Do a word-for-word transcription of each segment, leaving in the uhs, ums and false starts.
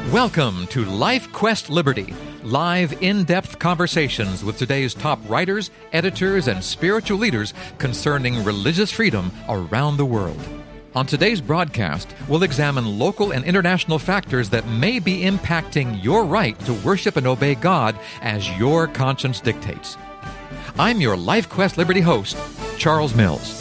Welcome to Life Quest Liberty, live in-depth conversations with today's top writers, editors, and spiritual leaders concerning religious freedom around the world. On today's broadcast, we'll examine local and international factors that may be impacting your right to worship and obey God as your conscience dictates. I'm your Life Quest Liberty host, Charles Mills.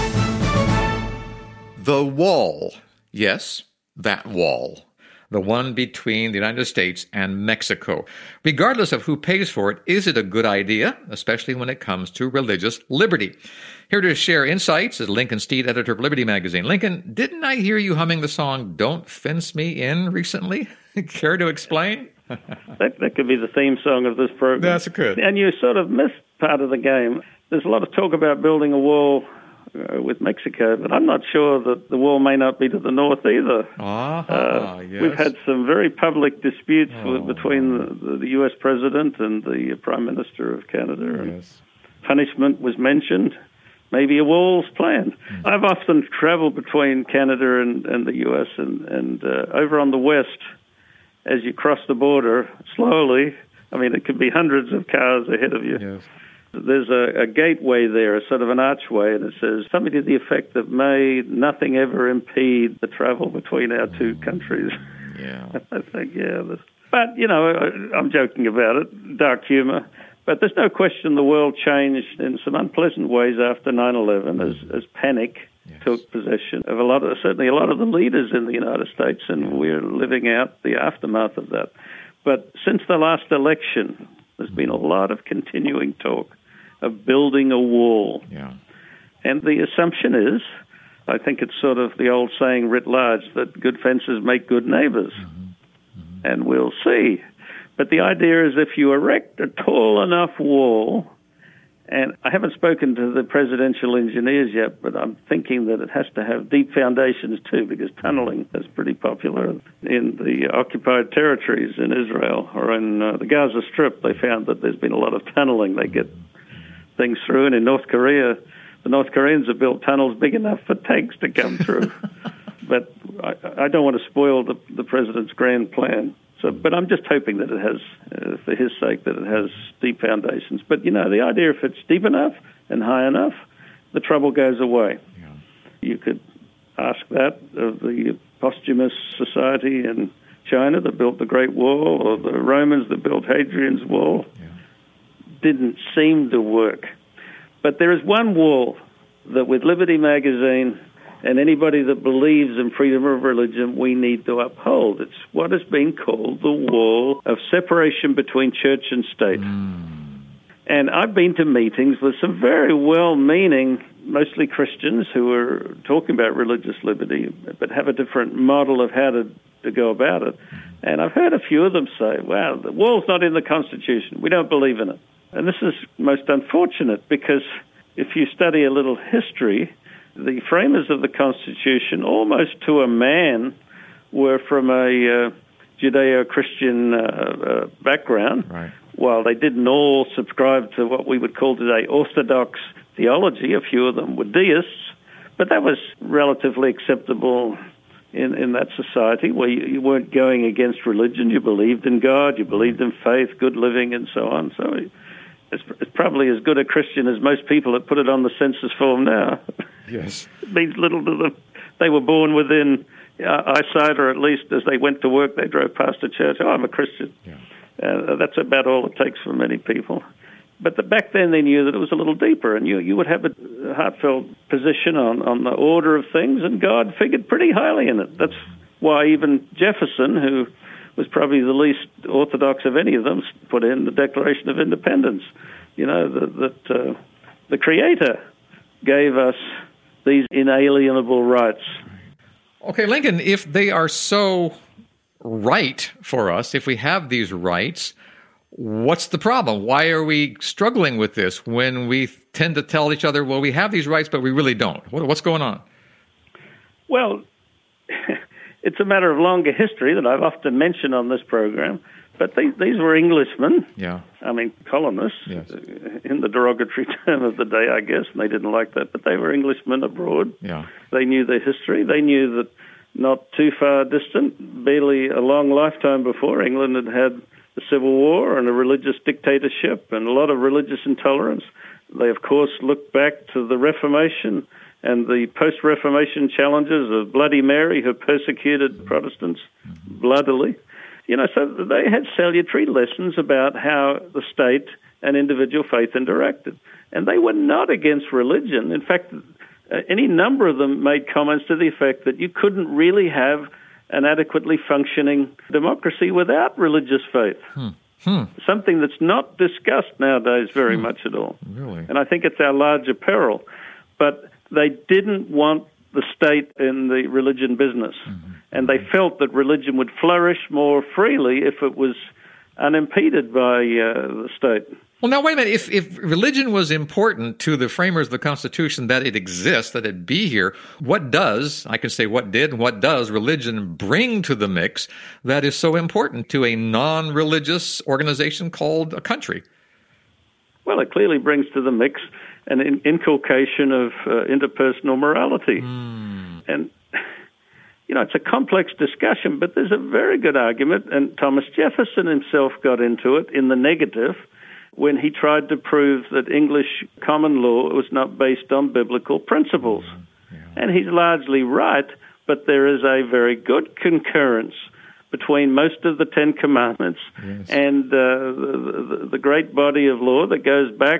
The wall. Yes, that wall. The one between the United States and Mexico. Regardless of who pays for it, is it a good idea, especially when it comes to religious liberty? Here to share insights is Lincoln Steed, editor of Liberty Magazine. Lincoln, didn't I hear you humming the song Don't Fence Me In recently? Care to explain? that, that could be the theme song of this program. That's good. And you sort of missed part of the game. There's a lot of talk about building a wall Uh, with Mexico, but I'm not sure that the wall may not be to the north either. Ah, uh, yes. We've had some very public disputes oh. with, between the, the U S President and the Prime Minister of Canada. And yes. Punishment was mentioned. Maybe a wall's planned. Mm. I've often traveled between Canada and, and the U S, and, and uh, over on the west, as you cross the border slowly, I mean, it could be hundreds of cars ahead of you. Yes. There's a, a gateway there, a sort of an archway, and it says something to the effect of, may nothing ever impede the travel between our two countries. Yeah. I think, yeah. This, but, you know, I'm joking about it, dark humor. But there's no question the world changed in some unpleasant ways after nine eleven as, as panic yes. took possession of a lot of, certainly a lot of the leaders in the United States, and yeah. we're living out the aftermath of that. But since the last election, there's been a lot of continuing talk of building a wall. Yeah. And the assumption is, I think it's sort of the old saying writ large, that good fences make good neighbors. Mm-hmm. Mm-hmm. And we'll see. But the idea is if you erect a tall enough wall, and I haven't spoken to the presidential engineers yet, but I'm thinking that it has to have deep foundations too, because tunneling is pretty popular in the occupied territories in Israel or in uh, the Gaza Strip. They found that there's been a lot of tunneling. They get things through, and in North Korea, the North Koreans have built tunnels big enough for tanks to come through. But I, I don't want to spoil the, the president's grand plan. So, but I'm just hoping that it has, uh, for his sake, that it has deep foundations. But, you know, the idea, if it's deep enough and high enough, the trouble goes away. Yeah. You could ask that of the posthumous society in China that built the Great Wall, or the Romans that built Hadrian's Wall. Yeah. Didn't seem to work. But there is one wall that with Liberty Magazine and anybody that believes in freedom of religion, we need to uphold. It's what has been called the wall of separation between church and state. Mm. And I've been to meetings with some very well-meaning, mostly Christians, who are talking about religious liberty, but have a different model of how to, to go about it. And I've heard a few of them say, wow, the wall's not in the Constitution. We don't believe in it. And this is most unfortunate, because if you study a little history, the framers of the Constitution, almost to a man, were from a uh, Judeo-Christian uh, uh, background. Right. While they didn't all subscribe to what we would call today Orthodox theology, a few of them were deists, but that was relatively acceptable in, in that society, where you, you weren't going against religion. You believed in God, you believed in faith, good living, and so on. So it's, it's probably as good a Christian as most people that put it on the census form now. Yes. It means little to them. They were born within uh, eyesight, or at least as they went to work, they drove past a church. Oh, I'm a Christian. Yeah. Uh, that's about all it takes for many people. But the, back then they knew that it was a little deeper, and you, you would have a heartfelt position on, on the order of things, and God figured pretty highly in it. That's why even Jefferson, who was probably the least orthodox of any of them, put in the Declaration of Independence. You know, that, that uh, the Creator gave us these inalienable rights. Okay, Lincoln, if they are so right for us, if we have these rights, what's the problem? Why are we struggling with this when we tend to tell each other, well, we have these rights, but we really don't? What, what's going on? Well, it's a matter of longer history that I've often mentioned on this program. But these, these were Englishmen, yeah. I mean, colonists, yes. in the derogatory term of the day, I guess, and they didn't like that. But they were Englishmen abroad. Yeah. They knew their history. They knew that not too far distant, barely a long lifetime before, England had had the Civil War and a religious dictatorship and a lot of religious intolerance. They, of course, looked back to the Reformation and the post-Reformation challenges of Bloody Mary, who persecuted Protestants bloodily. You know, so they had salutary lessons about how the state and individual faith interacted. And they were not against religion. In fact, any number of them made comments to the effect that you couldn't really have an adequately functioning democracy without religious faith. Hmm. Hmm. Something that's not discussed nowadays very hmm. much at all. Really? And I think it's our larger peril. But they didn't want the state in the religion business. Mm-hmm. And they felt that religion would flourish more freely if it was unimpeded by uh, the state. Well, now, wait a minute. If, if religion was important to the framers of the Constitution, that it exists, that it be here, what does, I can say what did and what does religion bring to the mix that is so important to a non-religious organization called a country? Well, it clearly brings to the mix an in- inculcation of uh, interpersonal morality. Mm. And, you know, it's a complex discussion, but there's a very good argument, and Thomas Jefferson himself got into it in the negative when he tried to prove that English common law was not based on biblical principles. Mm. Yeah. And he's largely right, but there is a very good concurrence between most of the Ten Commandments yes. and uh, the, the, the great body of law that goes back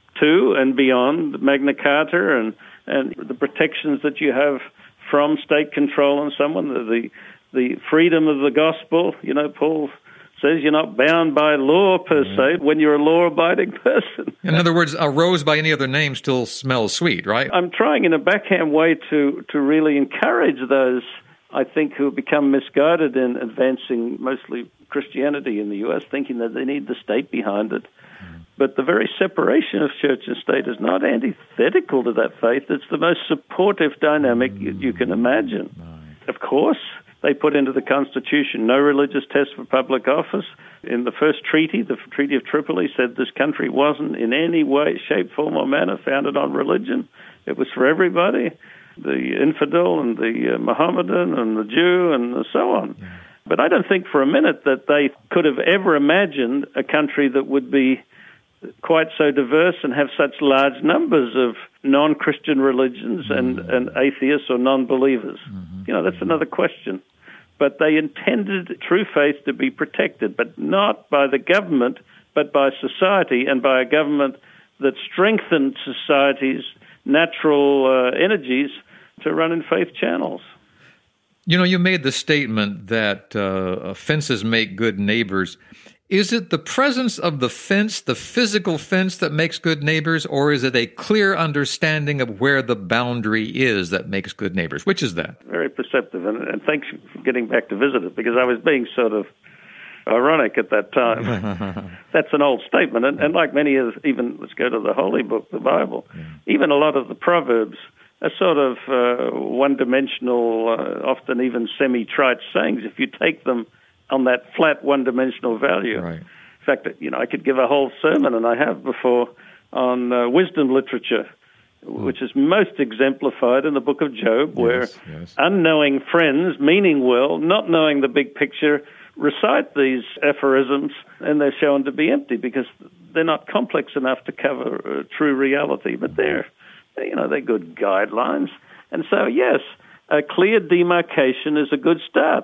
to and beyond Magna Carta and, and the protections that you have from state control on someone, the, the the freedom of the gospel. You know, Paul says you're not bound by law per se when you're a law-abiding person. In other words, a rose by any other name still smells sweet, right? I'm trying in a backhand way to, to really encourage those, I think, who have become misguided in advancing mostly Christianity in the U S, thinking that they need the state behind it. Mm. But the very separation of church and state is not antithetical to that faith. It's the most supportive dynamic mm. you, you can imagine. Right. Of course, they put into the Constitution no religious test for public office. In the first treaty, the Treaty of Tripoli, said this country wasn't in any way, shape, form, or manner founded on religion. It was for everybody, the infidel and the uh, Mohammedan and the Jew and so on. Yeah. But I don't think for a minute that they could have ever imagined a country that would be quite so diverse and have such large numbers of non-Christian religions mm-hmm. and, and atheists or non-believers. Mm-hmm. You know, that's another question. But they intended true faith to be protected, but not by the government, but by society, and by a government that strengthened society's natural uh, energies to run in faith channels. You know, you made the statement that uh, fences make good neighbors. Is it the presence of the fence, the physical fence, that makes good neighbors, or is it a clear understanding of where the boundary is that makes good neighbors? Which is that? Very perceptive, and, and thanks for getting back to visit it, because I was being sort of ironic at that time. That's an old statement, and, and like many of, even, let's go to the Holy Book, the Bible, yeah. even a lot of the Proverbs are sort of uh, one-dimensional, uh, often even semi-trite sayings, if you take them on that flat one-dimensional value. Right. In fact, you know, I could give a whole sermon, and I have before, on uh, wisdom literature, mm. which is most exemplified in the book of Job, yes, where yes. unknowing friends, meaning well, not knowing the big picture, recite these aphorisms, and they're shown to be empty because they're not complex enough to cover uh, true reality. But they're, you know, they're good guidelines. And so, yes, a clear demarcation is a good start.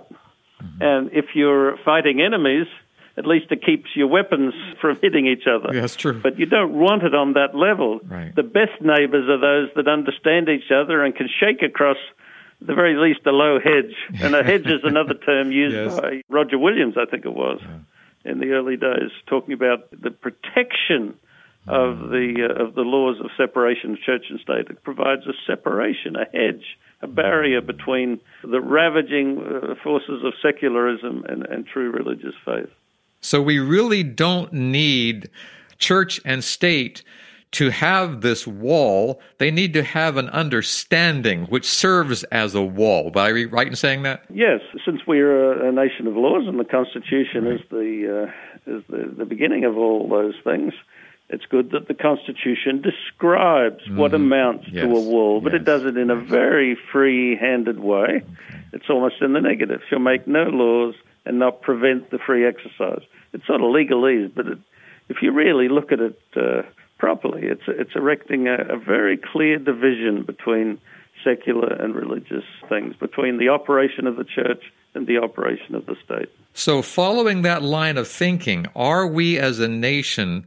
And if you're fighting enemies, at least it keeps your weapons from hitting each other. Yeah, that's true. But you don't want it on that level. Right. The best neighbors are those that understand each other and can shake across, at the very least, a low hedge. And a hedge is another term used yes. by Roger Williams, I think it was, yeah. in the early days, talking about the protection of mm. the uh, of the laws of separation of church and state. It provides a separation, a hedge, a barrier between the ravaging uh, forces of secularism and, and true religious faith. So we really don't need church and state to have this wall. They need to have an understanding which serves as a wall. Am I right in saying that? Yes, since we're a, a nation of laws and the Constitution right. is the uh, is the, the beginning of all those things, It's good that the Constitution describes mm-hmm. what amounts yes. to a wall, but yes. it does it in a very free-handed way. Okay. It's almost in the negative. She'll make no laws and not prevent the free exercise. It's sort of legalese, but it, if you really look at it uh, properly, it's it's erecting a, a very clear division between secular and religious things, between the operation of the church and the operation of the state. So following that line of thinking, are we as a nation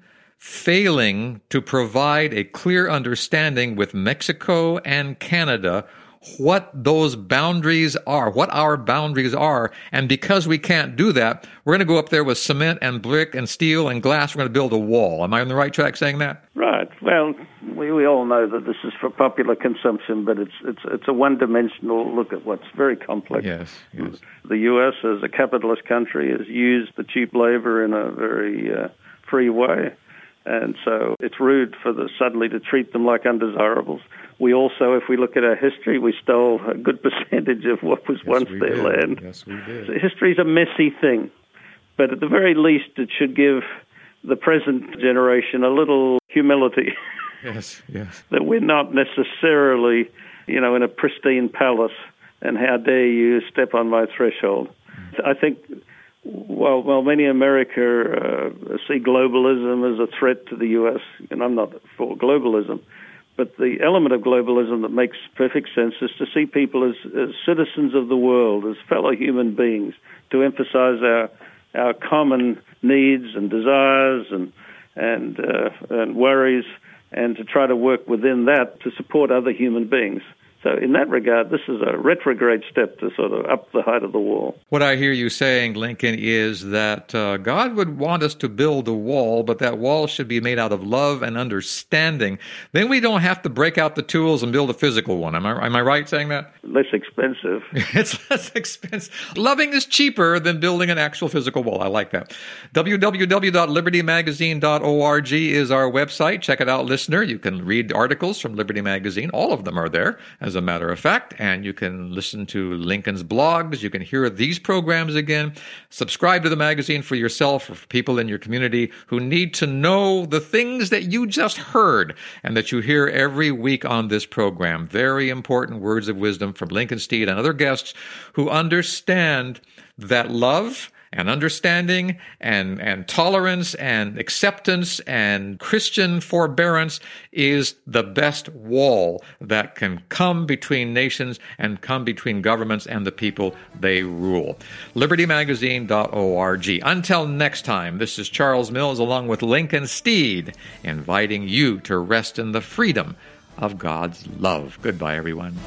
failing to provide a clear understanding with Mexico and Canada what those boundaries are, what our boundaries are, and because we can't do that, we're going to go up there with cement and brick and steel and glass, we're going to build a wall. Am I on the right track saying that? Right. Well, we, we all know that this is for popular consumption, but it's it's it's a one-dimensional look at what's very complex. Yes, yes. The U S, as a capitalist country, has used the cheap labor in a very uh, free way, and so it's rude for the suddenly to treat them like undesirables. We also, if we look at our history, we stole a good percentage of what was yes, once their did. land. Yes, we did. So history's a messy thing, but at the very least, it should give the present generation a little humility. Yes, yes. That we're not necessarily, you know, in a pristine palace, and how dare you step on my threshold. Mm. I think, while, while many in America uh, see globalism as a threat to the U S, and I'm not for globalism, but the element of globalism that makes perfect sense is to see people as, as citizens of the world, as fellow human beings, to emphasize our our common needs and desires and and uh, and worries, and to try to work within that to support other human beings. So in that regard, this is a retrograde step to sort of up the height of the wall. What I hear you saying, Lincoln, is that uh, God would want us to build a wall, but that wall should be made out of love and understanding. Then we don't have to break out the tools and build a physical one. Am I, am I right saying that? Less expensive. It's less expensive. Loving is cheaper than building an actual physical wall. I like that. w w w dot liberty magazine dot org is our website. Check it out, listener. You can read articles from Liberty Magazine. All of them are there, as a matter of fact, and you can listen to Lincoln's blogs. You can hear these programs again. Subscribe to the magazine for yourself or for people in your community who need to know the things that you just heard and that you hear every week on this program. Very important words of wisdom from Lincoln Steed and other guests who understand that love and understanding and, and tolerance and acceptance and Christian forbearance is the best wall that can come between nations and come between governments and the people they rule. liberty magazine dot org. Until next time, this is Charles Mills along with Lincoln Steed, inviting you to rest in the freedom of God's love. Goodbye, everyone.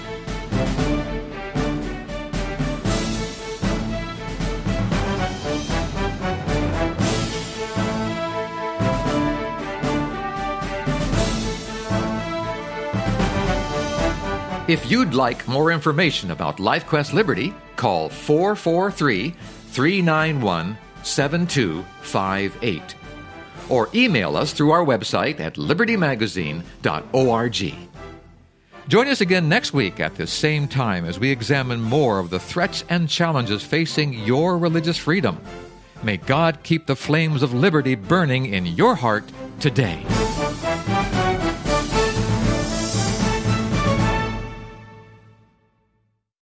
If you'd like more information about LifeQuest Liberty, call four four three, three nine one, seven two five eight or email us through our website at liberty magazine dot org. Join us again next week at this same time as we examine more of the threats and challenges facing your religious freedom. May God keep the flames of liberty burning in your heart today.